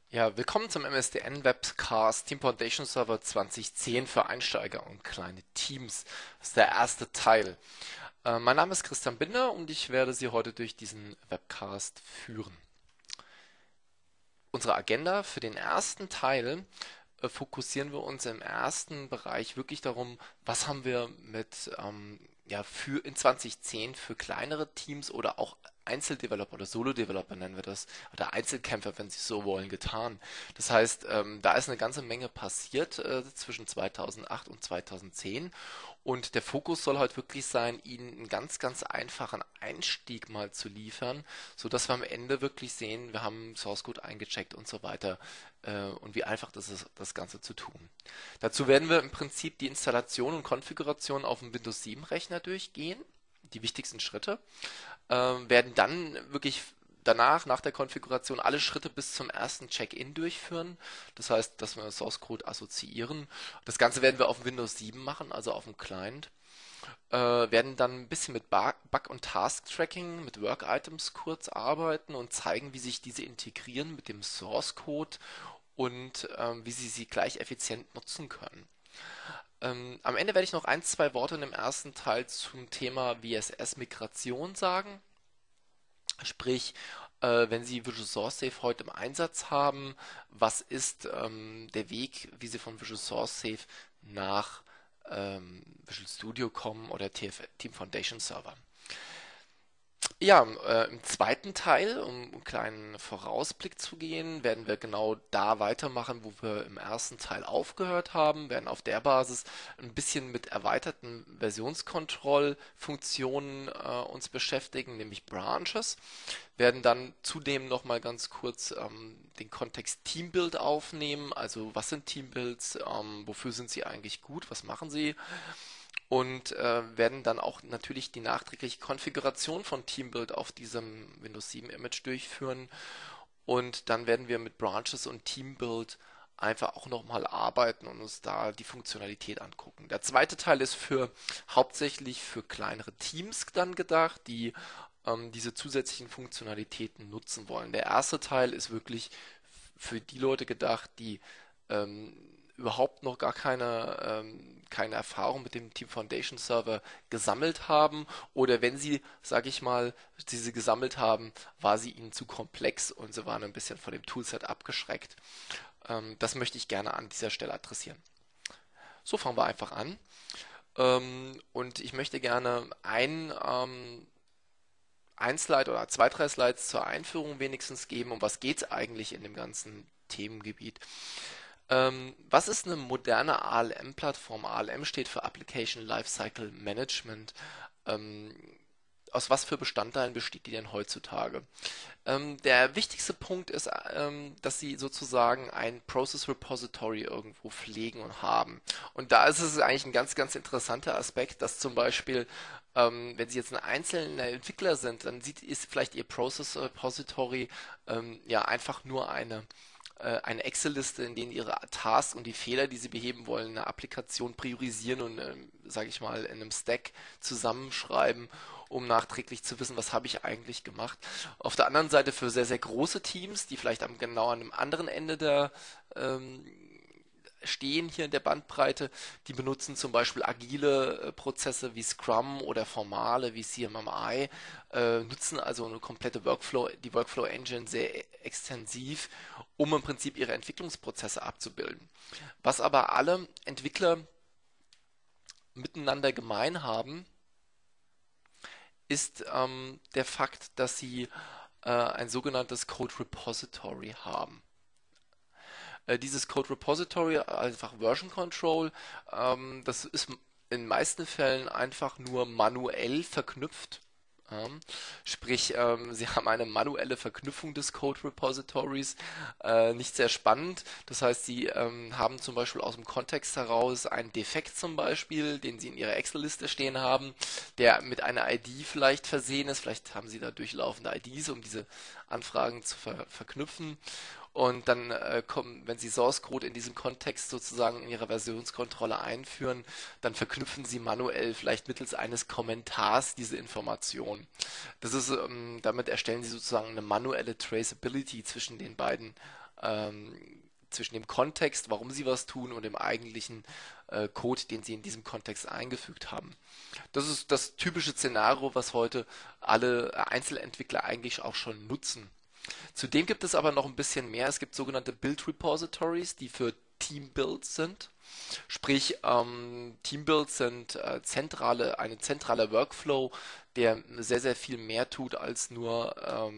Ja, willkommen zum MSDN Webcast Team Foundation Server 2010 für Einsteiger und kleine Teams. Das ist der erste Teil. Mein Name ist Christian Binder und ich werde Sie heute durch diesen Webcast führen. Unsere Agenda für den ersten Teil fokussieren wir uns im ersten Bereich wirklich darum, was haben wir mit ja, für in 2010 für kleinere Teams oder auch Einzeldeveloper oder Solo-Developer nennen wir das, oder Einzelkämpfer, wenn Sie so wollen, getan. Das heißt, da ist eine ganze Menge passiert zwischen 2008 und 2010 und der Fokus soll halt wirklich sein, Ihnen einen ganz, ganz einfachen Einstieg mal zu liefern, sodass wir am Ende wirklich sehen, wir haben Source Code eingecheckt und so weiter und wie einfach das ist, das Ganze zu tun. Dazu werden wir im Prinzip die Installation und Konfiguration auf dem Windows 7 Rechner durchgehen, die wichtigsten Schritte, werden dann wirklich danach, nach der Konfiguration, alle Schritte bis zum ersten Check-in durchführen. Das heißt, dass wir Source Code assoziieren. Das Ganze werden wir auf Windows 7 machen, also auf dem Client. Werden dann ein bisschen mit Bug- und Task-Tracking, mit Work-Items kurz arbeiten und zeigen, wie sich diese integrieren mit dem Source Code und wie Sie sie gleich effizient nutzen können. Am Ende werde ich noch ein, zwei Worte in dem ersten Teil zum Thema VSS-Migration sagen. Sprich, wenn Sie Visual Source Safe heute im Einsatz haben, was ist der Weg, wie Sie von Visual Source Safe nach Visual Studio kommen oder Team Foundation Server? Ja, im zweiten Teil, um einen kleinen Vorausblick zu gehen, werden wir genau da weitermachen, wo wir im ersten Teil aufgehört haben, werden auf der Basis ein bisschen mit erweiterten Versionskontrollfunktionen uns beschäftigen, nämlich Branches, werden dann zudem nochmal ganz kurz den Kontext Teambuild aufnehmen, also was sind Teambuilds, wofür sind sie eigentlich gut, was machen sie? Und werden dann auch natürlich die nachträgliche Konfiguration von Teambuild auf diesem Windows 7 Image durchführen. Und dann werden wir mit Branches und Teambuild einfach auch nochmal arbeiten und uns da die Funktionalität angucken. Der zweite Teil ist hauptsächlich für kleinere Teams dann gedacht, die diese zusätzlichen Funktionalitäten nutzen wollen. Der erste Teil ist wirklich für die Leute gedacht, die ähm, überhaupt noch gar keine Erfahrung mit dem Team Foundation Server gesammelt haben oder wenn sie, sage ich mal, diese gesammelt haben, war sie ihnen zu komplex und sie waren ein bisschen von dem Toolset abgeschreckt. Das möchte ich gerne an dieser Stelle adressieren. So fangen wir einfach an. Und ich möchte gerne ein Slide oder zwei, drei Slides zur Einführung wenigstens geben. Um was geht es eigentlich in dem ganzen Themengebiet? Was ist eine moderne ALM-Plattform? ALM steht für Application Lifecycle Management. Ähm, aus was für Bestandteilen besteht die denn heutzutage? Der wichtigste Punkt ist, dass Sie sozusagen ein Process Repository irgendwo pflegen und haben. Und da ist es eigentlich ein ganz, ganz interessanter Aspekt, dass zum Beispiel, wenn Sie jetzt ein einzelner Entwickler sind, dann ist vielleicht Ihr Process Repository ja einfach nur eine Excel-Liste, in denen Ihre Tasks und die Fehler, die Sie beheben wollen, eine Applikation priorisieren und, sage ich mal, in einem Stack zusammenschreiben, um nachträglich zu wissen, was habe ich eigentlich gemacht. Auf der anderen Seite für sehr, sehr große Teams, die vielleicht genau an einem anderen Ende der ähm, stehen hier in der Bandbreite, die benutzen zum Beispiel agile Prozesse wie Scrum oder formale wie CMMI, nutzen also eine komplette die Workflow Engine sehr extensiv, um im Prinzip ihre Entwicklungsprozesse abzubilden. Was aber alle Entwickler miteinander gemein haben, ist der Fakt, dass sie ein sogenanntes Code Repository haben. Dieses Code Repository, einfach Version Control, das ist in den meisten Fällen einfach nur manuell verknüpft. Sprich, Sie haben eine manuelle Verknüpfung des Code Repositories, nicht sehr spannend. Das heißt, Sie haben zum Beispiel aus dem Kontext heraus einen Defekt zum Beispiel, den Sie in Ihrer Excel-Liste stehen haben, der mit einer ID vielleicht versehen ist. Vielleicht haben Sie da durchlaufende IDs, um diese Anfragen zu verknüpfen. Und dann wenn Sie Source Code in diesem Kontext sozusagen in Ihrer Versionskontrolle einführen, dann verknüpfen Sie manuell vielleicht mittels eines Kommentars diese Information. Damit erstellen Sie sozusagen eine manuelle Traceability zwischen den beiden ähm, zwischen dem Kontext, warum sie was tun, und dem eigentlichen Code, den sie in diesem Kontext eingefügt haben. Das ist das typische Szenario, was heute alle Einzelentwickler eigentlich auch schon nutzen. Zudem gibt es aber noch ein bisschen mehr. Es gibt sogenannte Build Repositories, die für Team-Builds sind. Sprich, Team-Builds sind ein zentraler Workflow, der sehr, sehr viel mehr tut, als nur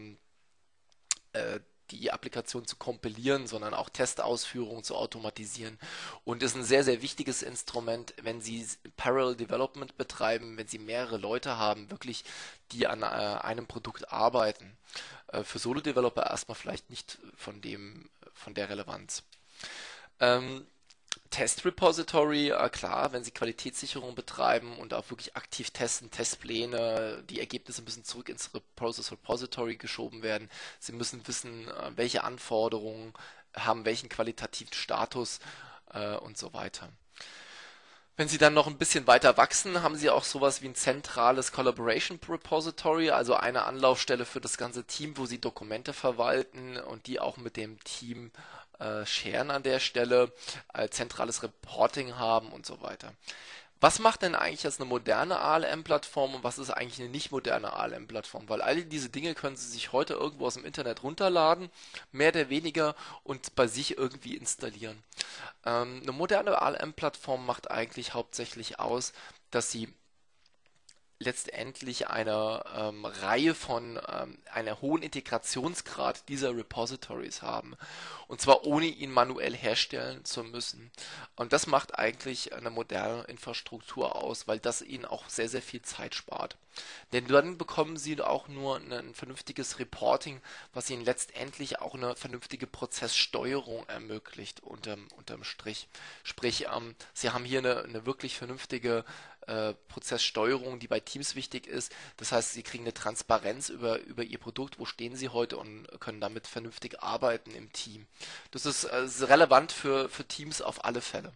äh, die Applikation zu kompilieren, sondern auch Testausführungen zu automatisieren, und ist ein sehr, sehr wichtiges Instrument, wenn Sie Parallel Development betreiben, wenn Sie mehrere Leute haben, wirklich, die an einem Produkt arbeiten. Für Solo-Developer erstmal vielleicht nicht von der Relevanz. Ähm, Test Repository, klar, wenn Sie Qualitätssicherung betreiben und auch wirklich aktiv testen, Testpläne, die Ergebnisse müssen zurück ins Process Repository geschoben werden. Sie müssen wissen, welche Anforderungen haben welchen qualitativen Status und so weiter. Wenn Sie dann noch ein bisschen weiter wachsen, haben Sie auch sowas wie ein zentrales Collaboration Repository, also eine Anlaufstelle für das ganze Team, wo Sie Dokumente verwalten und die auch mit dem Team sharen an der Stelle, zentrales Reporting haben und so weiter. Was macht denn eigentlich jetzt eine moderne ALM-Plattform und was ist eigentlich eine nicht moderne ALM-Plattform? Weil all diese Dinge können Sie sich heute irgendwo aus dem Internet runterladen, mehr oder weniger, und bei sich irgendwie installieren. Eine moderne ALM-Plattform macht eigentlich hauptsächlich aus, dass Sie letztendlich eine Reihe von einer hohen Integrationsgrad dieser Repositories haben. Und zwar ohne ihn manuell herstellen zu müssen. Und das macht eigentlich eine moderne Infrastruktur aus, weil das ihnen auch sehr, sehr viel Zeit spart. Denn dann bekommen sie auch nur ein vernünftiges Reporting, was ihnen letztendlich auch eine vernünftige Prozesssteuerung ermöglicht unterm Strich. Sprich, sie haben hier eine wirklich vernünftige Prozesssteuerung, die bei Teams wichtig ist. Das heißt, sie kriegen eine Transparenz über ihr Produkt, wo stehen sie heute, und können damit vernünftig arbeiten im Team. Das ist relevant für Teams auf alle Fälle.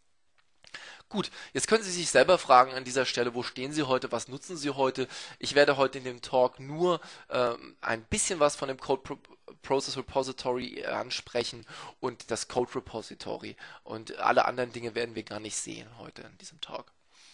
Gut, jetzt können Sie sich selber fragen an dieser Stelle, wo stehen Sie heute, was nutzen Sie heute? Ich werde heute in dem Talk nur ein bisschen was von dem Process Repository ansprechen und das Code Repository. Und alle anderen Dinge werden wir gar nicht sehen heute in diesem Talk.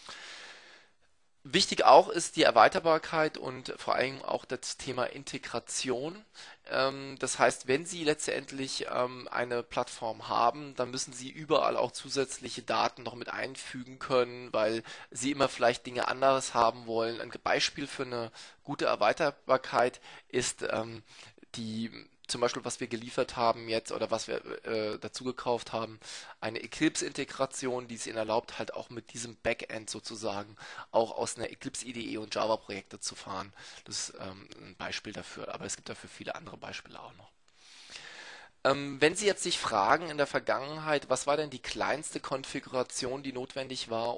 Wichtig auch ist die Erweiterbarkeit und vor allem auch das Thema Integration. Das heißt, wenn Sie letztendlich eine Plattform haben, dann müssen Sie überall auch zusätzliche Daten noch mit einfügen können, weil Sie immer vielleicht Dinge anders haben wollen. Ein Beispiel für eine gute Erweiterbarkeit ist die zum Beispiel, was wir geliefert haben jetzt oder was wir dazu gekauft haben, eine Eclipse-Integration, die es Ihnen erlaubt, halt auch mit diesem Backend sozusagen auch aus einer Eclipse IDE und Java-Projekte zu fahren. Das ist ein Beispiel dafür, aber es gibt dafür viele andere Beispiele auch noch. Wenn Sie jetzt sich fragen in der Vergangenheit, was war denn die kleinste Konfiguration, die notwendig war,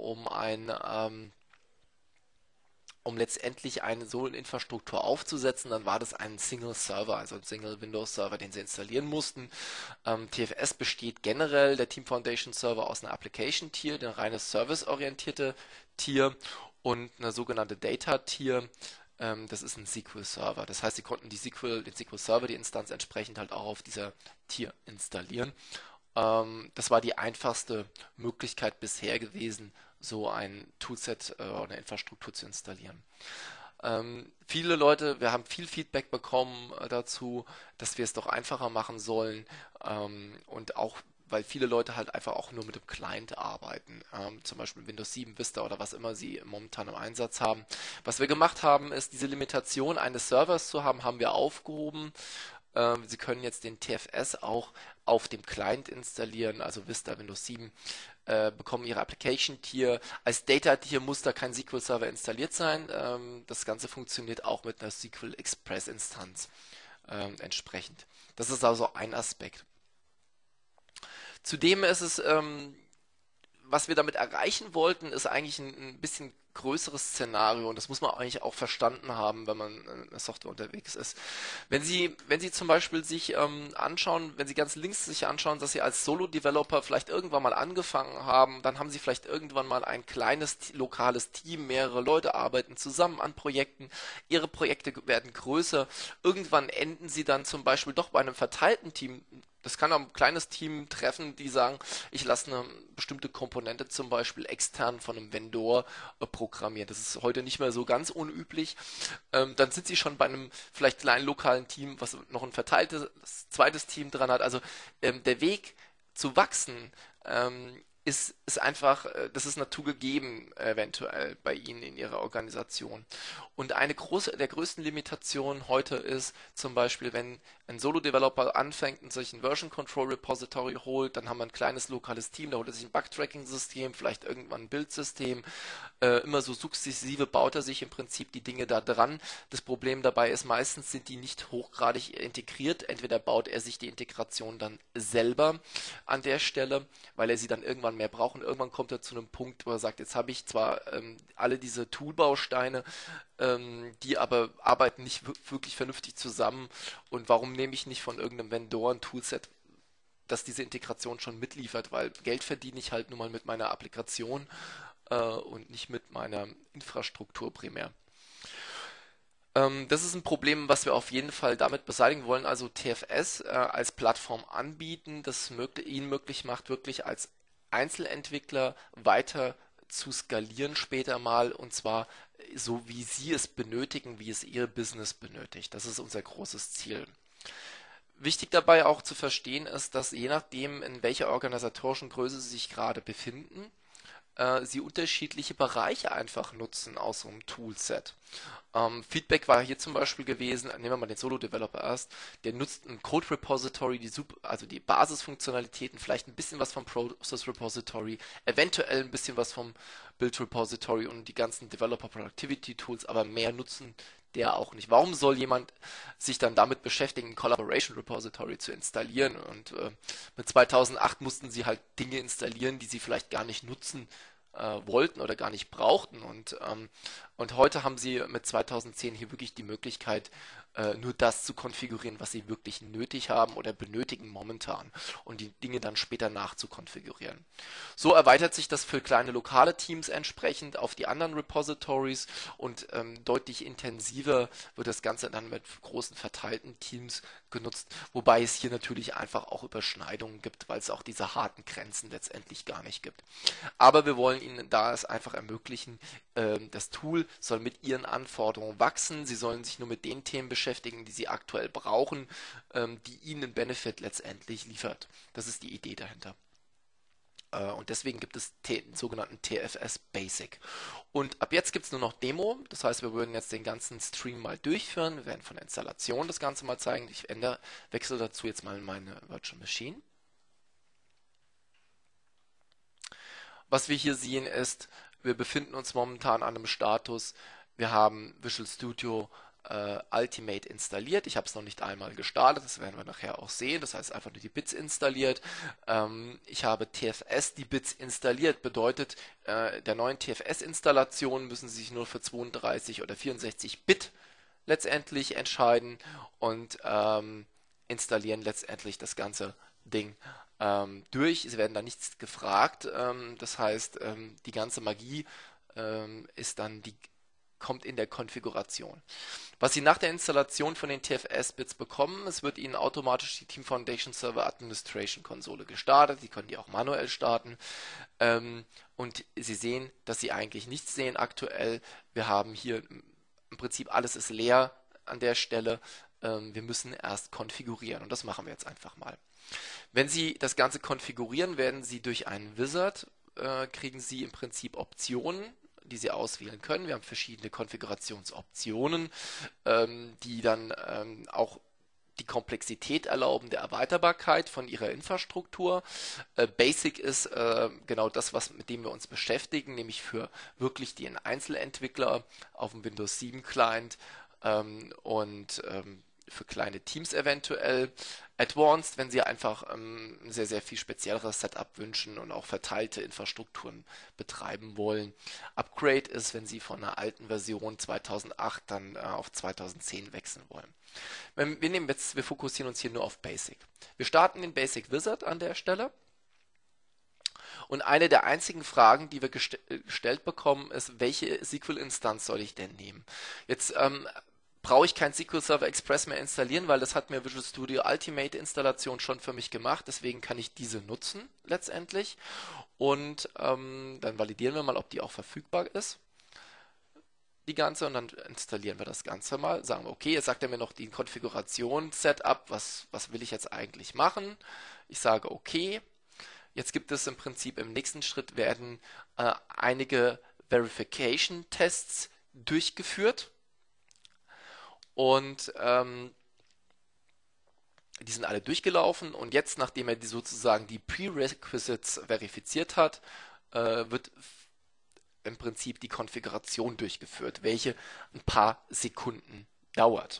um letztendlich eine so eine Infrastruktur aufzusetzen, dann war das ein Single Server, also ein Single Windows Server, den sie installieren mussten. TFS besteht generell, der Team Foundation Server, aus einer Application Tier, ein reines serviceorientierte Tier, und eine sogenannte Data Tier. Das ist ein SQL Server. Das heißt, sie konnten den SQL Server, die Instanz, entsprechend halt auch auf dieser Tier installieren. Das war die einfachste Möglichkeit bisher gewesen, so ein Toolset oder eine Infrastruktur zu installieren. Viele Leute, wir haben viel Feedback bekommen dazu, dass wir es doch einfacher machen sollen, und auch weil viele Leute halt einfach auch nur mit dem Client arbeiten, zum Beispiel Windows 7, Vista oder was immer sie momentan im Einsatz haben. Was wir gemacht haben, ist, diese Limitation eines Servers zu haben, haben wir aufgehoben. Sie können jetzt den TFS auch auf dem Client installieren, also Vista, Windows 7, bekommen Ihre Application Tier. Als Data Tier muss da kein SQL Server installiert sein. Das Ganze funktioniert auch mit einer SQL Express Instanz entsprechend. Das ist also ein Aspekt. Zudem ist es, was wir damit erreichen wollten, ist eigentlich ein bisschen größeres Szenario, und das muss man eigentlich auch verstanden haben, wenn man in der Software unterwegs ist. Wenn Sie zum Beispiel sich anschauen, wenn Sie ganz links sich anschauen, dass Sie als Solo-Developer vielleicht irgendwann mal angefangen haben, dann haben Sie vielleicht irgendwann mal ein kleines lokales Team, mehrere Leute arbeiten zusammen an Projekten, Ihre Projekte werden größer, irgendwann enden Sie dann zum Beispiel doch bei einem verteilten Team, Das kann auch ein kleines Team treffen, die sagen, ich lasse eine bestimmte Komponente zum Beispiel extern von einem Vendor programmieren. Das ist heute nicht mehr so ganz unüblich. Dann sind sie schon bei einem vielleicht kleinen lokalen Team, was noch ein verteiltes zweites Team dran hat. Also der Weg zu wachsen ist einfach, das ist naturgegeben eventuell bei Ihnen in Ihrer Organisation. Und eine der größten Limitationen heute ist zum Beispiel, wenn ein Solo-Developer anfängt und sich ein Version Control Repository holt, dann haben wir ein kleines lokales Team, da holt er sich ein Bug-Tracking-System, vielleicht irgendwann ein Bildsystem. Immer so sukzessive baut er sich im Prinzip die Dinge da dran. Das Problem dabei ist, meistens sind die nicht hochgradig integriert. Entweder baut er sich die Integration dann selber an der Stelle, weil er sie dann irgendwann mehr braucht. Und irgendwann kommt er zu einem Punkt, wo er sagt, jetzt habe ich zwar alle diese Toolbausteine, die aber arbeiten nicht wirklich vernünftig zusammen. Und warum nehme ich nicht von irgendeinem Vendor ein Toolset, das diese Integration schon mitliefert, weil Geld verdiene ich halt nun mal mit meiner Applikation und nicht mit meiner Infrastruktur primär. Das ist ein Problem, was wir auf jeden Fall damit beseitigen wollen, also TFS als Plattform anbieten, das ihnen möglich macht, wirklich als Einzelentwickler weiter zu skalieren später mal und zwar so, wie sie es benötigen, wie es ihr Business benötigt. Das ist unser großes Ziel. Wichtig dabei auch zu verstehen ist, dass je nachdem, in welcher organisatorischen Größe sie sich gerade befinden, sie unterschiedliche Bereiche einfach nutzen aus so einem Toolset. Feedback war hier zum Beispiel gewesen, nehmen wir mal den Solo-Developer erst, der nutzt ein Code-Repository, also die Basisfunktionalitäten, vielleicht ein bisschen was vom Process-Repository, eventuell ein bisschen was vom Build-Repository und die ganzen Developer-Productivity-Tools, aber mehr nutzen der auch nicht. Warum soll jemand sich dann damit beschäftigen, ein Collaboration Repository zu installieren? Und mit 2008 mussten sie halt Dinge installieren, die sie vielleicht gar nicht nutzen wollten oder gar nicht brauchten. Und heute haben sie mit 2010 hier wirklich die Möglichkeit, nur das zu konfigurieren, was sie wirklich nötig haben oder benötigen momentan und die Dinge dann später nachzukonfigurieren. So erweitert sich das für kleine lokale Teams entsprechend auf die anderen Repositories und deutlich intensiver wird das Ganze dann mit großen verteilten Teams genutzt, wobei es hier natürlich einfach auch Überschneidungen gibt, weil es auch diese harten Grenzen letztendlich gar nicht gibt. Aber wir wollen Ihnen da es einfach ermöglichen, das Tool soll mit Ihren Anforderungen wachsen. Sie sollen sich nur mit den Themen beschäftigen, die Sie aktuell brauchen, die Ihnen einen Benefit letztendlich liefert. Das ist die Idee dahinter. Und deswegen gibt es den sogenannten TFS Basic. Und ab jetzt gibt es nur noch Demo. Das heißt, wir würden jetzt den ganzen Stream mal durchführen. Wir werden von der Installation das Ganze mal zeigen. Ich wechsle dazu jetzt mal in meine Virtual Machine. Was wir hier sehen ist, wir befinden uns momentan an einem Status, wir haben Visual Studio Ultimate installiert. Ich habe es noch nicht einmal gestartet, das werden wir nachher auch sehen. Das heißt einfach nur die Bits installiert. Ich habe TFS die Bits installiert, bedeutet, der neuen TFS-Installation müssen Sie sich nur für 32 oder 64 Bit letztendlich entscheiden und installieren letztendlich das ganze Ding durch. Sie werden da nichts gefragt. Das heißt, die ganze Magie ist dann kommt in der Konfiguration. Was Sie nach der Installation von den TFS-Bits bekommen, es wird Ihnen automatisch die Team Foundation Server Administration Konsole gestartet. Sie können die auch manuell starten. Und Sie sehen, dass Sie eigentlich nichts sehen aktuell. Wir haben hier im Prinzip alles ist leer an der Stelle. Wir müssen erst konfigurieren und das machen wir jetzt einfach mal. Wenn Sie das Ganze konfigurieren, werden Sie durch einen Wizard, kriegen Sie im Prinzip Optionen, die Sie auswählen können. Wir haben verschiedene Konfigurationsoptionen, die dann auch die Komplexität erlauben der Erweiterbarkeit von Ihrer Infrastruktur. Basic ist genau das, mit dem wir uns beschäftigen, nämlich für wirklich den Einzelentwickler auf dem Windows 7 Client und für kleine Teams eventuell. Advanced, wenn Sie einfach ein sehr, sehr viel spezielleres Setup wünschen und auch verteilte Infrastrukturen betreiben wollen. Upgrade ist, wenn Sie von einer alten Version 2008 dann auf 2010 wechseln wollen. Wir fokussieren uns hier nur auf Basic. Wir starten den Basic Wizard an der Stelle. Und eine der einzigen Fragen, die wir gestellt bekommen, ist, welche SQL-Instanz soll ich denn nehmen? Jetzt brauche ich kein SQL Server Express mehr installieren, weil das hat mir Visual Studio Ultimate Installation schon für mich gemacht. Deswegen kann ich diese nutzen letztendlich. Und dann validieren wir mal, ob die auch verfügbar ist, die ganze. Und dann installieren wir das Ganze mal. Sagen wir, okay, jetzt sagt er mir noch die Konfiguration, Setup, was will ich jetzt eigentlich machen? Ich sage, okay. Jetzt gibt es im Prinzip im nächsten Schritt werden einige Verification-Tests durchgeführt. Und die sind alle durchgelaufen und jetzt, nachdem er sozusagen die Prerequisites verifiziert hat, wird im Prinzip die Konfiguration durchgeführt, welche ein paar Sekunden dauert.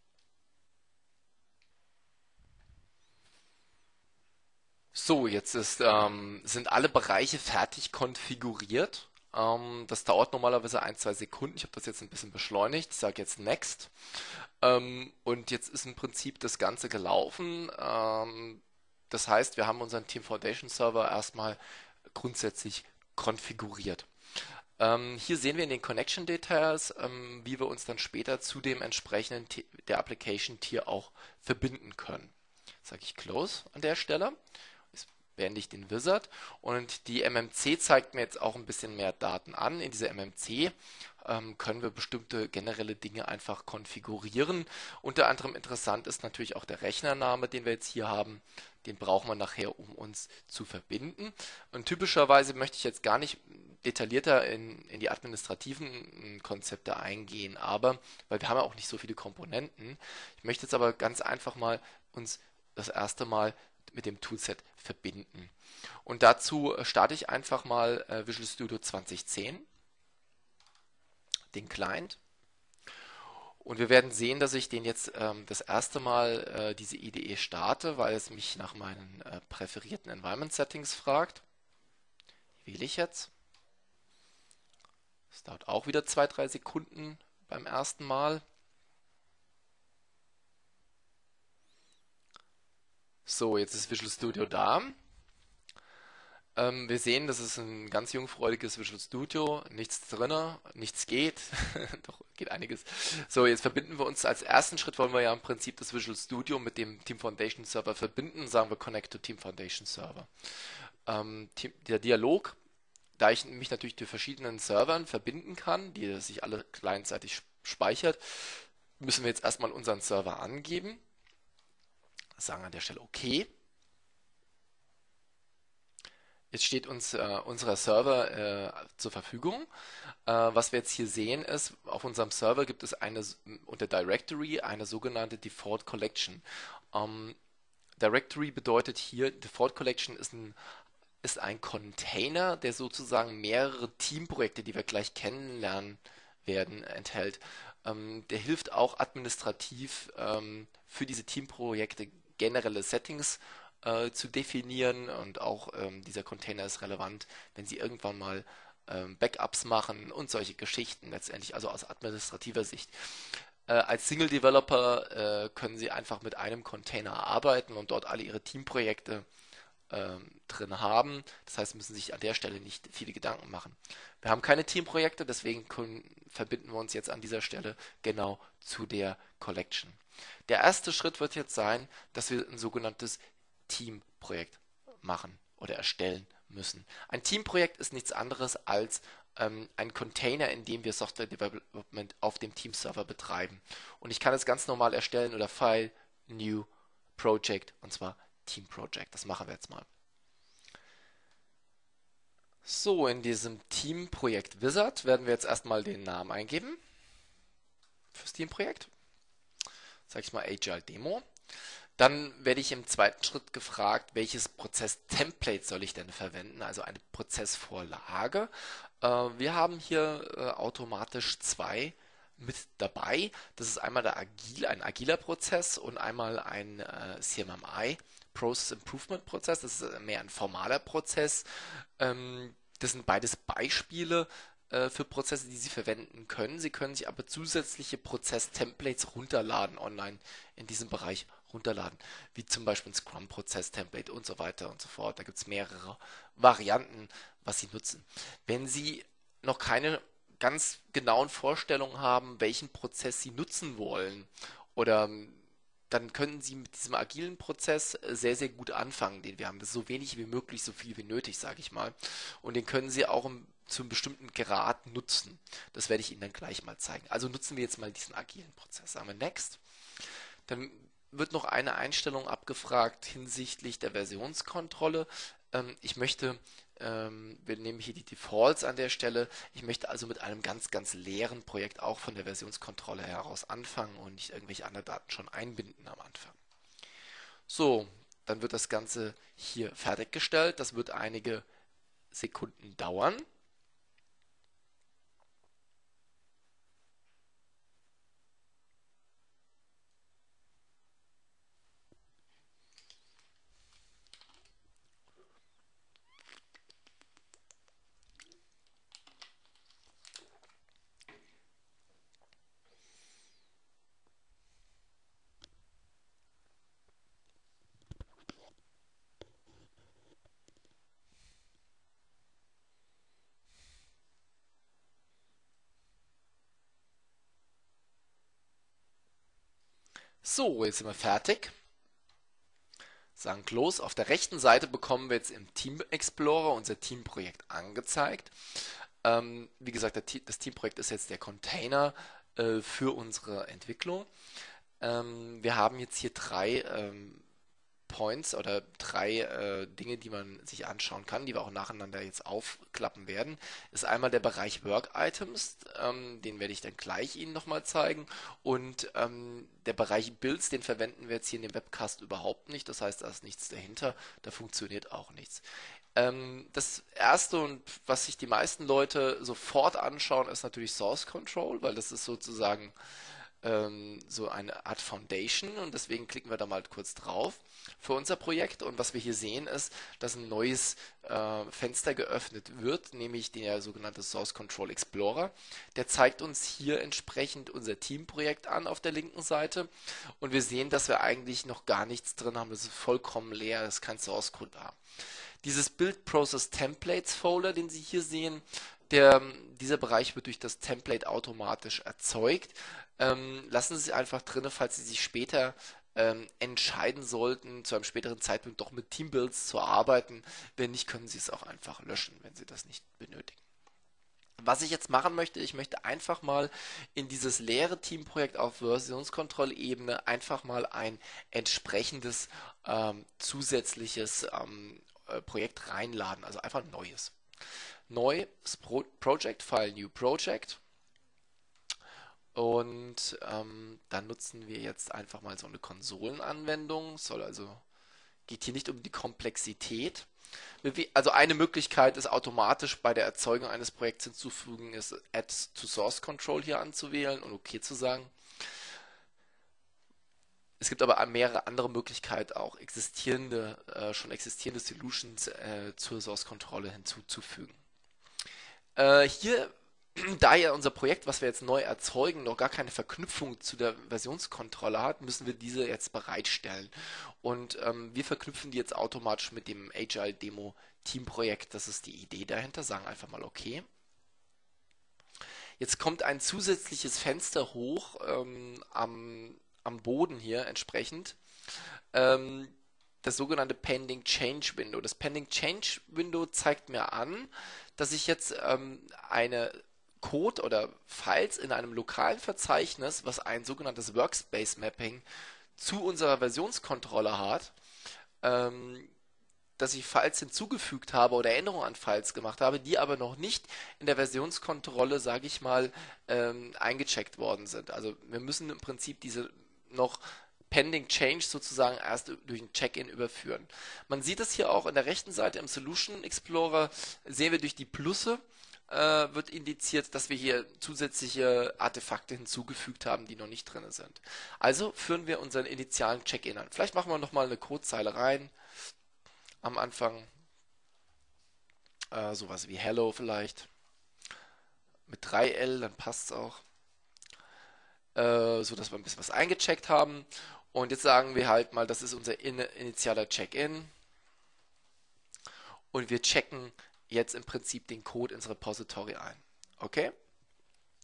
So, jetzt sind alle Bereiche fertig konfiguriert. Das dauert normalerweise ein, zwei Sekunden. Ich habe das jetzt ein bisschen beschleunigt. Ich sage jetzt Next. Und jetzt ist im Prinzip das Ganze gelaufen. Das heißt, wir haben unseren Team Foundation Server erstmal grundsätzlich konfiguriert. Hier sehen wir in den Connection Details, wie wir uns dann später zu dem entsprechenden der Application Tier auch verbinden können. Sage ich Close an der Stelle. Jetzt beende ich den Wizard und die MMC zeigt mir jetzt auch ein bisschen mehr Daten an. In dieser MMC können wir bestimmte generelle Dinge einfach konfigurieren. Unter anderem interessant ist natürlich auch der Rechnername, den wir jetzt hier haben. Den brauchen wir nachher, um uns zu verbinden. Und typischerweise möchte ich jetzt gar nicht detaillierter in die administrativen Konzepte eingehen, aber weil wir haben ja auch nicht so viele Komponenten. Ich möchte jetzt aber ganz einfach mal uns das erste Mal mit dem Toolset verbinden. Und dazu starte ich einfach mal Visual Studio 2010, den Client. Und wir werden sehen, dass ich den jetzt das erste Mal diese IDE starte, weil es mich nach meinen präferierten Environment Settings fragt. Die wähle ich jetzt. Das dauert auch wieder 2-3 Sekunden beim ersten Mal. So, jetzt ist Visual Studio da. Wir sehen, das ist ein ganz jungfräuliges Visual Studio, nichts drin, nichts geht, doch geht einiges. So, jetzt verbinden wir uns, als ersten Schritt wollen wir ja im Prinzip das Visual Studio mit dem Team Foundation Server verbinden, sagen wir Connect to Team Foundation Server. Der Dialog, da ich mich natürlich zu verschiedenen Servern verbinden kann, die sich alle clientseitig speichert, müssen wir jetzt erstmal unseren Server angeben, sagen an der Stelle okay. Jetzt steht uns unser Server zur Verfügung. Was wir jetzt hier sehen ist, auf unserem Server gibt es unter Directory eine sogenannte Default Collection. Directory bedeutet hier, Default Collection ist ein Container, der sozusagen mehrere Teamprojekte, die wir gleich kennenlernen werden, enthält. Der hilft auch administrativ für diese Teamprojekte generelle Settings zu definieren und auch dieser Container ist relevant, wenn Sie irgendwann mal Backups machen und solche Geschichten letztendlich, also aus administrativer Sicht. Als Single Developer können Sie einfach mit einem Container arbeiten und dort alle Ihre Teamprojekte drin haben. Das heißt, Sie müssen sich an der Stelle nicht viele Gedanken machen. Wir haben keine Teamprojekte, deswegen verbinden wir uns jetzt an dieser Stelle genau zu der Collection. Der erste Schritt wird jetzt sein, dass wir ein sogenanntes Teamprojekt machen oder erstellen müssen. Ein Teamprojekt ist nichts anderes als ein Container, in dem wir Software Development auf dem Team-Server betreiben. Und ich kann es ganz normal erstellen oder File, New, Project und zwar Team Project. Das machen wir jetzt mal. So, in diesem Teamprojekt Wizard werden wir jetzt erstmal den Namen eingeben fürs Teamprojekt. Sag ich mal Agile Demo. Dann werde ich im zweiten Schritt gefragt, welches Prozess-Template soll ich denn verwenden, also eine Prozessvorlage. Wir haben hier automatisch zwei mit dabei. Das ist einmal ein agiler Prozess und einmal ein CMMI, Process Improvement Prozess. Das ist mehr ein formaler Prozess. Das sind beides Beispiele für Prozesse, die Sie verwenden können. Sie können sich aber zusätzliche Prozess-Templates runterladen, online in diesem Bereich runterladen, wie zum Beispiel ein Scrum-Prozess-Template und so weiter und so fort. Da gibt es mehrere Varianten, was Sie nutzen. Wenn Sie noch keine ganz genauen Vorstellungen haben, welchen Prozess sie nutzen wollen. Oder dann können sie mit diesem agilen Prozess sehr, sehr gut anfangen, den wir haben. Das ist so wenig wie möglich, so viel wie nötig, sage ich mal. Und den können sie auch zu einem bestimmten Grad nutzen. Das werde ich Ihnen dann gleich mal zeigen. Also nutzen wir jetzt mal diesen agilen Prozess. Sagen wir Next. Dann wird noch eine Einstellung abgefragt hinsichtlich der Versionskontrolle. Ich möchte, wir nehmen hier die Defaults an der Stelle. Ich möchte also mit einem ganz, ganz leeren Projekt auch von der Versionskontrolle heraus anfangen und nicht irgendwelche anderen Daten schon einbinden am Anfang. So, dann wird das Ganze hier fertiggestellt. Das wird einige Sekunden dauern. So, jetzt sind wir fertig. Sagen Close. Auf der rechten Seite bekommen wir jetzt im Team Explorer unser Teamprojekt angezeigt. Wie gesagt, das Teamprojekt ist jetzt der Container für unsere Entwicklung. Wir haben jetzt hier drei Points oder drei Dinge, die man sich anschauen kann, die wir auch nacheinander jetzt aufklappen werden. Ist einmal der Bereich Work Items, den werde ich dann gleich Ihnen nochmal zeigen. Und der Bereich Builds, den verwenden wir jetzt hier in dem Webcast überhaupt nicht. Das heißt, da ist nichts dahinter, da funktioniert auch nichts. Das erste und was sich die meisten Leute sofort anschauen, ist natürlich Source Control, weil das ist sozusagen so eine Art Foundation und deswegen klicken wir da mal kurz drauf für unser Projekt und was wir hier sehen ist, dass ein neues Fenster geöffnet wird, nämlich der sogenannte Source Control Explorer. Der zeigt uns hier entsprechend unser Teamprojekt an auf der linken Seite und wir sehen, dass wir eigentlich noch gar nichts drin haben, das ist vollkommen leer, es ist kein Source Code da. Dieses Build Process Templates Folder, den Sie hier sehen, dieser Bereich wird durch das Template automatisch erzeugt. Lassen Sie es einfach drin, falls Sie sich später entscheiden sollten, zu einem späteren Zeitpunkt doch mit Teambuilds zu arbeiten. Wenn nicht, können Sie es auch einfach löschen, wenn Sie das nicht benötigen. Was ich jetzt machen möchte, ich möchte einfach mal in dieses leere Teamprojekt auf Versionskontrollebene einfach mal ein entsprechendes zusätzliches Projekt reinladen, also einfach ein neues. Neues Project, File New Project. Und dann nutzen wir jetzt einfach mal so eine Konsolenanwendung. Soll also, geht hier nicht um die Komplexität. Also eine Möglichkeit ist automatisch bei der Erzeugung eines Projekts hinzufügen, ist Add to Source Control hier anzuwählen und OK zu sagen. Es gibt aber mehrere andere Möglichkeiten, auch schon existierende Solutions zur Source-Kontrolle hinzuzufügen. Hier, da ja unser Projekt, was wir jetzt neu erzeugen, noch gar keine Verknüpfung zu der Versionskontrolle hat, müssen wir diese jetzt bereitstellen. Und wir verknüpfen die jetzt automatisch mit dem Agile Demo Teamprojekt. Das ist die Idee dahinter. Sagen einfach mal OK. Jetzt kommt ein zusätzliches Fenster hoch am Boden hier entsprechend. Ähm, Das sogenannte Pending Change Window. Das Pending Change Window zeigt mir an, dass ich jetzt eine Code oder Files in einem lokalen Verzeichnis, was ein sogenanntes Workspace Mapping zu unserer Versionskontrolle hat, ähm, dass ich Files hinzugefügt habe oder Änderungen an Files gemacht habe, die aber noch nicht in der Versionskontrolle, sage ich mal, eingecheckt worden sind. Also wir müssen im Prinzip diese noch Pending Change sozusagen erst durch ein Check-in überführen. Man sieht es hier auch in der rechten Seite im Solution Explorer, sehen wir durch die Plusse, wird indiziert, dass wir hier zusätzliche Artefakte hinzugefügt haben, die noch nicht drin sind. Also führen wir unseren initialen Check-in an. Vielleicht machen wir nochmal eine Codezeile rein am Anfang, sowas wie Hello vielleicht, mit 3L, dann passt es auch, so dass wir ein bisschen was eingecheckt haben. Und jetzt sagen wir halt mal, das ist unser initialer Check-in und wir checken jetzt im Prinzip den Code ins Repository ein. Okay?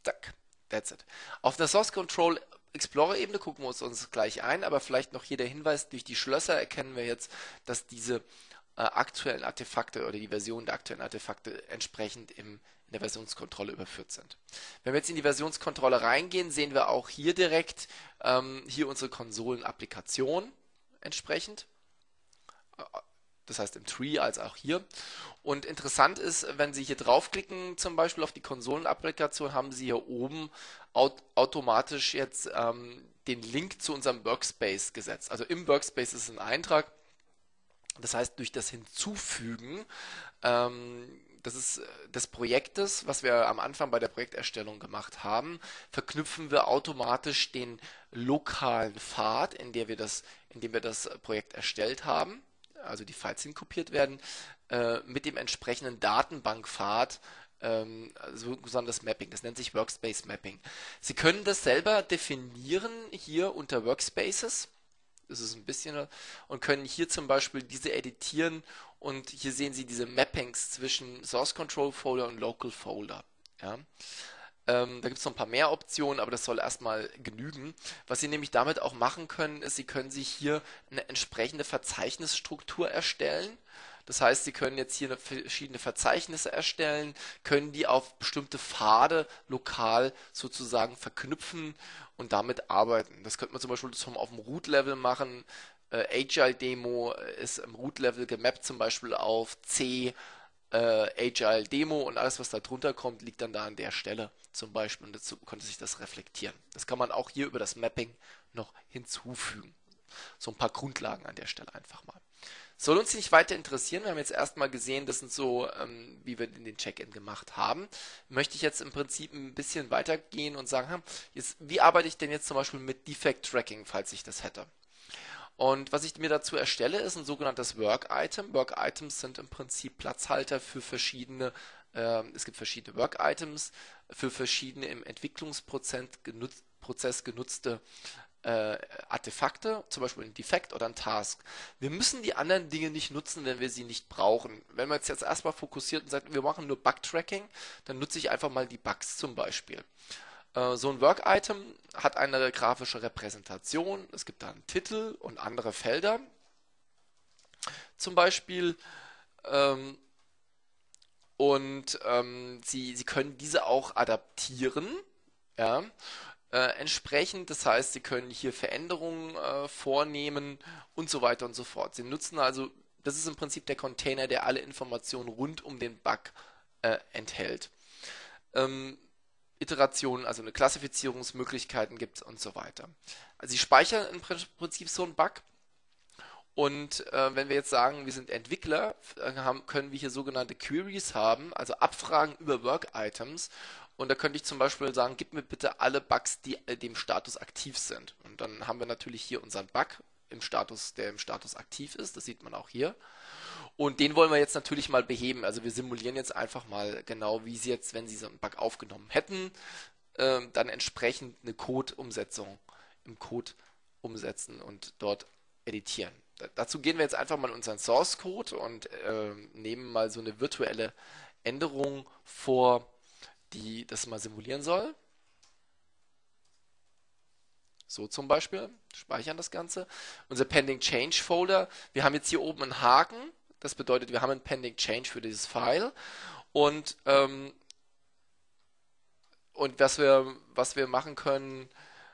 Zack, that's it. Auf der Source Control Explorer Ebene gucken wir uns gleich ein, aber vielleicht noch hier der Hinweis, durch die Schlösser erkennen wir jetzt, dass diese aktuellen Artefakte oder die Version der aktuellen Artefakte entsprechend in der Versionskontrolle überführt sind. Wenn wir jetzt in die Versionskontrolle reingehen, sehen wir auch hier direkt hier unsere Konsolen-Applikation entsprechend. Das heißt im Tree als auch hier. Und interessant ist, wenn Sie hier draufklicken, zum Beispiel auf die Konsolenapplikation, haben Sie hier oben automatisch jetzt den Link zu unserem Workspace gesetzt. Also im Workspace ist ein Eintrag. Das heißt, durch das Hinzufügen des Projektes, was wir am Anfang bei der Projekterstellung gemacht haben, verknüpfen wir automatisch den lokalen Pfad, in dem wir das Projekt erstellt haben, also die Files hinkopiert werden, mit dem entsprechenden Datenbankpfad, sogenanntes Mapping. Das nennt sich Workspace Mapping. Sie können das selber definieren hier unter Workspaces. Das ist ein bisschen und können hier zum Beispiel diese editieren und hier sehen Sie diese Mappings zwischen Source Control Folder und Local Folder. Ja. Da gibt es noch ein paar mehr Optionen, aber das soll erstmal genügen. Was Sie nämlich damit auch machen können, ist, Sie können sich hier eine entsprechende Verzeichnisstruktur erstellen. Das heißt, Sie können jetzt hier verschiedene Verzeichnisse erstellen, können die auf bestimmte Pfade lokal sozusagen verknüpfen und damit arbeiten. Das könnte man zum Beispiel auf dem Root-Level machen. Agile Demo ist im Root-Level gemappt zum Beispiel auf C, Agile Demo und alles, was da drunter kommt, liegt dann da an der Stelle zum Beispiel und dazu konnte sich das reflektieren. Das kann man auch hier über das Mapping noch hinzufügen. So ein paar Grundlagen an der Stelle einfach mal. Soll uns nicht weiter interessieren. Wir haben jetzt erstmal gesehen, das sind so, wie wir den Check-in gemacht haben. Möchte ich jetzt im Prinzip ein bisschen weitergehen und sagen, wie arbeite ich denn jetzt zum Beispiel mit Defect Tracking, falls ich das hätte? Und was ich mir dazu erstelle, ist ein sogenanntes Work-Item. Work-Items sind im Prinzip Platzhalter für verschiedene, es gibt verschiedene Work-Items, für verschiedene im Entwicklungsprozess genutzte Artefakte, zum Beispiel ein Defekt oder ein Task. Wir müssen die anderen Dinge nicht nutzen, wenn wir sie nicht brauchen. Wenn man jetzt erstmal fokussiert und sagt, wir machen nur Bug-Tracking, dann nutze ich einfach mal die Bugs zum Beispiel. So ein Work-Item hat eine grafische Repräsentation. Es gibt da einen Titel und andere Felder. Zum Beispiel. Sie können diese auch adaptieren. Ja, entsprechend. Das heißt, Sie können hier Veränderungen vornehmen und so weiter und so fort. Sie nutzen also, das ist im Prinzip der Container, der alle Informationen rund um den Bug enthält. Iterationen, also eine Klassifizierungsmöglichkeiten gibt es und so weiter. Also Sie speichern im Prinzip so einen Bug und wenn wir jetzt sagen, wir sind Entwickler, können wir hier sogenannte Queries haben, also Abfragen über Work-Items und da könnte ich zum Beispiel sagen, gib mir bitte alle Bugs, die dem Status aktiv sind. Und dann haben wir natürlich hier unseren Bug der im Status aktiv ist, das sieht man auch hier. Und den wollen wir jetzt natürlich mal beheben. Also wir simulieren jetzt einfach mal genau, wie Sie jetzt, wenn Sie so einen Bug aufgenommen hätten, dann entsprechend eine Code-Umsetzung im Code umsetzen und dort editieren. Dazu gehen wir jetzt einfach mal in unseren Source Code und nehmen mal so eine virtuelle Änderung vor, die das mal simulieren soll. So zum Beispiel, speichern das Ganze. Unser Pending Change Folder, wir haben jetzt hier oben einen Haken, das bedeutet, wir haben einen Pending Change für dieses File und was wir machen können,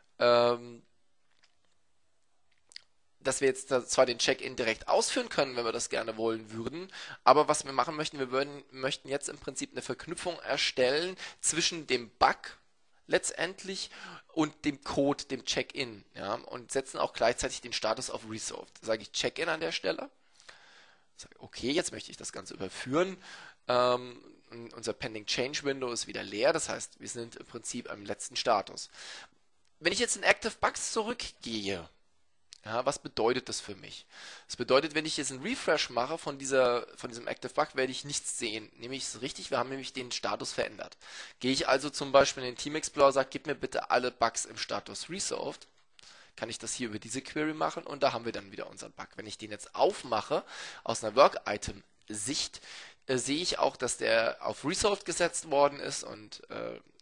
dass wir jetzt zwar den Check-in direkt ausführen können, wenn wir das gerne wollen würden, aber was wir machen möchten, möchten jetzt im Prinzip eine Verknüpfung erstellen zwischen dem Bug letztendlich und dem Code, dem Check-in, ja, und setzen auch gleichzeitig den Status auf Resolved. Da sage ich Check-in an der Stelle. Sage, okay, jetzt möchte ich das Ganze überführen. Unser Pending Change Window ist wieder leer, das heißt, wir sind im Prinzip am letzten Status. Wenn ich jetzt in Active Bugs zurückgehe, ja, was bedeutet das für mich? Das bedeutet, wenn ich jetzt einen Refresh mache von diesem Active Bug, werde ich nichts sehen. Nämlich ist richtig, wir haben nämlich den Status verändert. Gehe ich also zum Beispiel in den Team Explorer, sage, gib mir bitte alle Bugs im Status Resolved, kann ich das hier über diese Query machen und da haben wir dann wieder unseren Bug. Wenn ich den jetzt aufmache, aus einer Work-Item-Sicht, sehe ich auch, dass der auf Resolved gesetzt worden ist und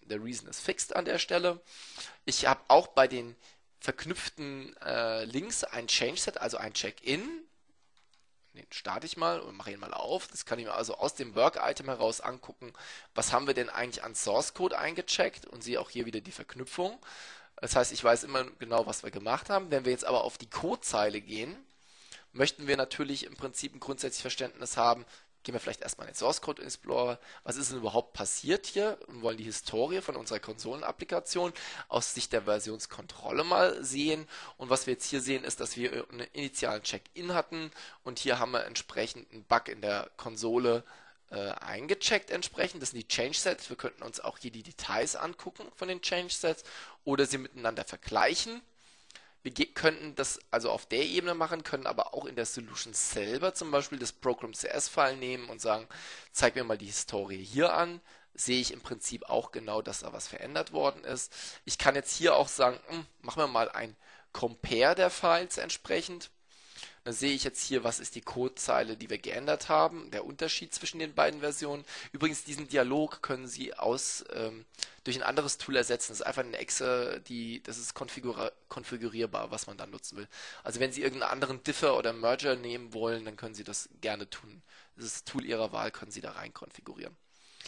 der Reason is fixed an der Stelle. Ich habe auch bei den verknüpften Links ein Change-Set, also ein Check-in. Den starte ich mal und mache ihn mal auf. Das kann ich mir also aus dem Work-Item heraus angucken, was haben wir denn eigentlich an Source-Code eingecheckt und sehe auch hier wieder die Verknüpfung. Das heißt, ich weiß immer genau, was wir gemacht haben. Wenn wir jetzt aber auf die Codezeile gehen, möchten wir natürlich im Prinzip ein grundsätzliches Verständnis haben. Gehen wir vielleicht erstmal in den Source Code Explorer. Was ist denn überhaupt passiert hier? Und wollen die Historie von unserer Konsolenapplikation aus Sicht der Versionskontrolle mal sehen. Und was wir jetzt hier sehen, ist, dass wir einen initialen Check-in hatten. Und hier haben wir entsprechend einen Bug in der Konsole eingecheckt entsprechend. Das sind die Change Sets. Wir könnten uns auch hier die Details angucken von den Change Sets oder sie miteinander vergleichen. Wir könnten das also auf der Ebene machen, können aber auch in der Solution selber zum Beispiel das Program CS-File nehmen und sagen, zeig mir mal die Historie hier an. Sehe ich im Prinzip auch genau, dass da was verändert worden ist. Ich kann jetzt hier auch sagen, machen wir mal ein Compare der Files entsprechend. Dann sehe ich jetzt hier, was ist die Codezeile, die wir geändert haben, der Unterschied zwischen den beiden Versionen. Übrigens, diesen Dialog können Sie durch ein anderes Tool ersetzen. Das ist einfach eine Exe, das ist konfigurierbar, was man dann nutzen will. Also wenn Sie irgendeinen anderen Differ oder Merger nehmen wollen, dann können Sie das gerne tun. Das ist das Tool Ihrer Wahl, können Sie da rein konfigurieren.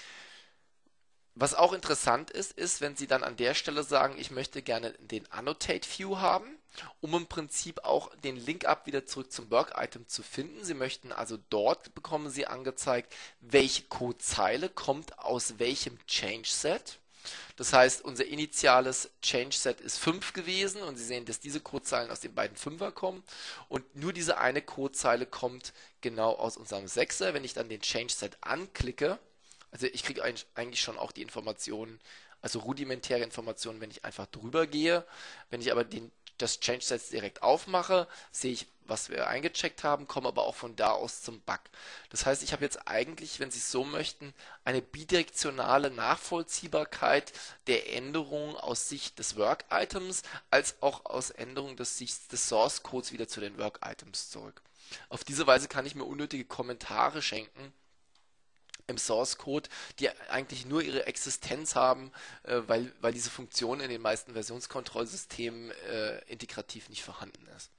Was auch interessant ist, wenn Sie dann an der Stelle sagen, ich möchte gerne den Annotate View haben, um im Prinzip auch den Link-Up wieder zurück zum Work-Item zu finden. Sie möchten also dort bekommen Sie angezeigt, welche Codezeile kommt aus welchem Change-Set. Das heißt, unser initiales Change-Set ist 5 gewesen und Sie sehen, dass diese Codezeilen aus den beiden 5er kommen und nur diese eine Codezeile kommt genau aus unserem 6er. Wenn ich dann den Change-Set anklicke, also ich kriege eigentlich schon auch die Informationen, also rudimentäre Informationen, wenn ich einfach drüber gehe. Wenn ich aber das Change-Set direkt aufmache, sehe ich, was wir eingecheckt haben, komme aber auch von da aus zum Bug. Das heißt, ich habe jetzt eigentlich, wenn Sie es so möchten, eine bidirektionale Nachvollziehbarkeit der Änderungen aus Sicht des Work-Items, als auch aus Änderungen des Sicht des Source-Codes wieder zu den Work-Items zurück. Auf diese Weise kann ich mir unnötige Kommentare schenken im Source Code, die eigentlich nur ihre Existenz haben, weil diese Funktion in den meisten Versionskontrollsystemen integrativ nicht vorhanden ist.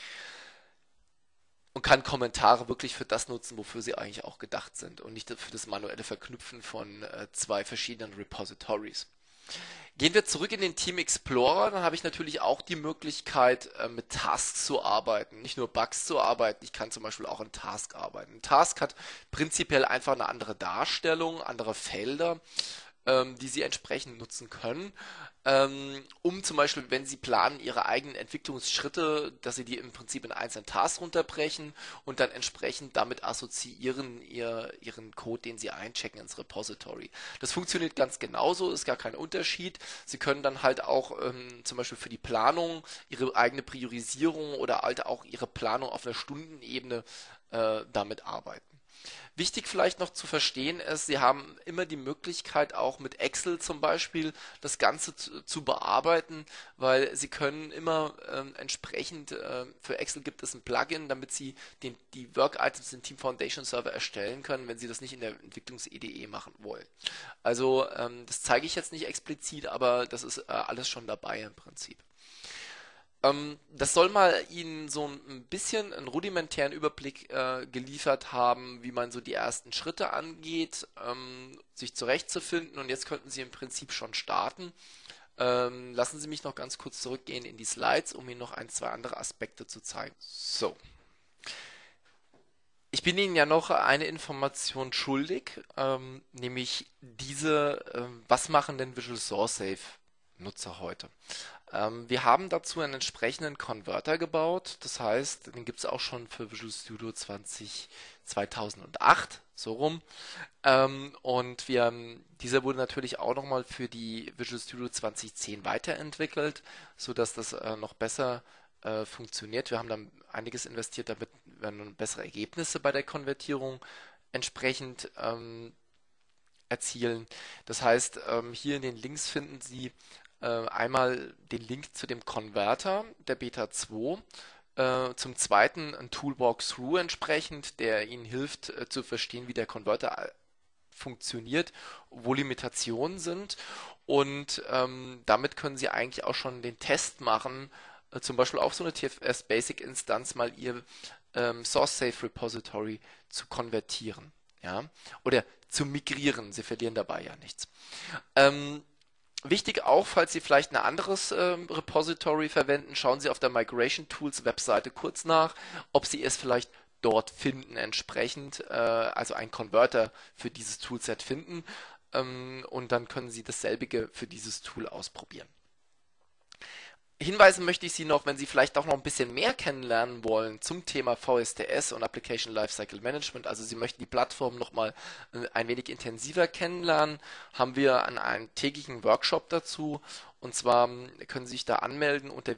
Und kann Kommentare wirklich für das nutzen, wofür sie eigentlich auch gedacht sind und nicht für das manuelle Verknüpfen von zwei verschiedenen Repositories. Gehen wir zurück in den Team Explorer, dann habe ich natürlich auch die Möglichkeit, mit Tasks zu arbeiten, nicht nur Bugs zu arbeiten. Ich kann zum Beispiel auch in Task arbeiten. Ein Task hat prinzipiell einfach eine andere Darstellung, andere Felder, die Sie entsprechend nutzen können, um zum Beispiel, wenn Sie planen, Ihre eigenen Entwicklungsschritte, dass Sie die im Prinzip in einzelnen Tasks runterbrechen und dann entsprechend damit assoziieren Ihren Code, den Sie einchecken ins Repository. Das funktioniert ganz genauso, ist gar kein Unterschied. Sie können dann halt auch zum Beispiel für die Planung Ihre eigene Priorisierung oder halt auch Ihre Planung auf einer Stundenebene damit arbeiten. Wichtig vielleicht noch zu verstehen ist, Sie haben immer die Möglichkeit, auch mit Excel zum Beispiel das Ganze zu bearbeiten, weil Sie können immer entsprechend, für Excel gibt es ein Plugin, damit Sie die Work-Items in Team Foundation Server erstellen können, wenn Sie das nicht in der Entwicklungs-IDE machen wollen. Also das zeige ich jetzt nicht explizit, aber das ist alles schon dabei im Prinzip. Das soll mal Ihnen so ein bisschen einen rudimentären Überblick geliefert haben, wie man so die ersten Schritte angeht, sich zurechtzufinden. Und jetzt könnten Sie im Prinzip schon starten. Lassen Sie mich noch ganz kurz zurückgehen in die Slides, um Ihnen noch ein, zwei andere Aspekte zu zeigen. So, ich bin Ihnen ja noch eine Information schuldig, nämlich diese, was machen denn Visual Source Safe Nutzer heute? Wir haben dazu einen entsprechenden Konverter gebaut. Das heißt, den gibt es auch schon für Visual Studio 2008, so rum. Und dieser wurde natürlich auch nochmal für die Visual Studio 2010 weiterentwickelt, sodass das noch besser funktioniert. Wir haben dann einiges investiert, damit wir nun bessere Ergebnisse bei der Konvertierung entsprechend erzielen. Das heißt, hier in den Links finden Sie einmal den Link zu dem Konverter der Beta 2, zum zweiten ein Tool Walkthrough entsprechend, der Ihnen hilft zu verstehen, wie der Konverter funktioniert, wo Limitationen sind. Und damit können Sie eigentlich auch schon den Test machen, zum Beispiel auf so eine TFS Basic Instanz mal Ihr Source Safe Repository zu konvertieren. Ja? Oder zu migrieren. Sie verlieren dabei ja nichts. Ähm, Wichtig auch, falls Sie vielleicht ein anderes Repository verwenden, schauen Sie auf der Migration Tools Webseite kurz nach, ob Sie es vielleicht dort finden entsprechend, also einen Converter für dieses Toolset finden, und dann können Sie dasselbige für dieses Tool ausprobieren. Hinweisen möchte ich Sie noch, wenn Sie vielleicht auch noch ein bisschen mehr kennenlernen wollen zum Thema VSTS und Application Lifecycle Management, also Sie möchten die Plattform noch mal ein wenig intensiver kennenlernen, haben wir einen tägigen Workshop dazu. Und zwar können Sie sich da anmelden unter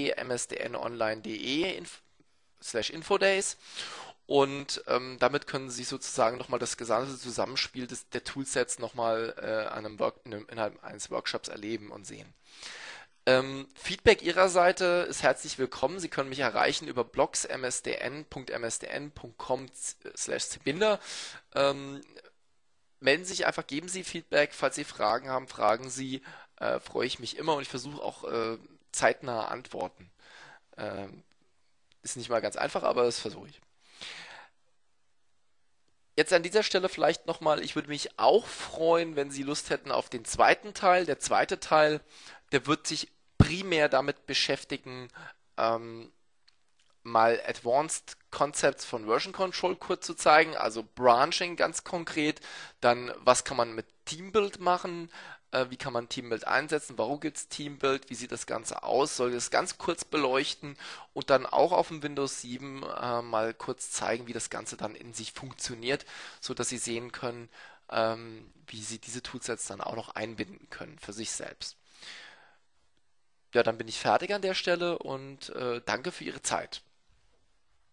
www.msdnonline.de/infodays. Und damit können Sie sozusagen nochmal das gesamte Zusammenspiel der Toolsets nochmal innerhalb eines Workshops erleben und sehen. Feedback Ihrerseite ist herzlich willkommen. Sie können mich erreichen über blogs msdn.msdn.com/Binder. Ähm, Melden Sie sich einfach, geben Sie Feedback. Falls Sie Fragen haben, fragen Sie. Freue ich mich immer und ich versuche auch zeitnah Antworten. Ähm, Ist nicht mal ganz einfach, aber das versuche ich. Jetzt an dieser Stelle vielleicht nochmal, ich würde mich auch freuen, wenn Sie Lust hätten auf den zweiten Teil. Der zweite Teil, der wird sich primär damit beschäftigen, ähm, mal Advanced Concepts von Version Control kurz zu zeigen, also Branching ganz konkret, dann was kann man mit Teambuild machen, wie kann man Teambuild einsetzen, warum gibt es Teambuild, wie sieht das Ganze aus, soll ich das ganz kurz beleuchten und dann auch auf dem Windows 7 mal kurz zeigen, wie das Ganze dann in sich funktioniert, so dass Sie sehen können, wie Sie diese Toolsets dann auch noch einbinden können für sich selbst. Ja, dann bin ich fertig an der Stelle und danke für Ihre Zeit.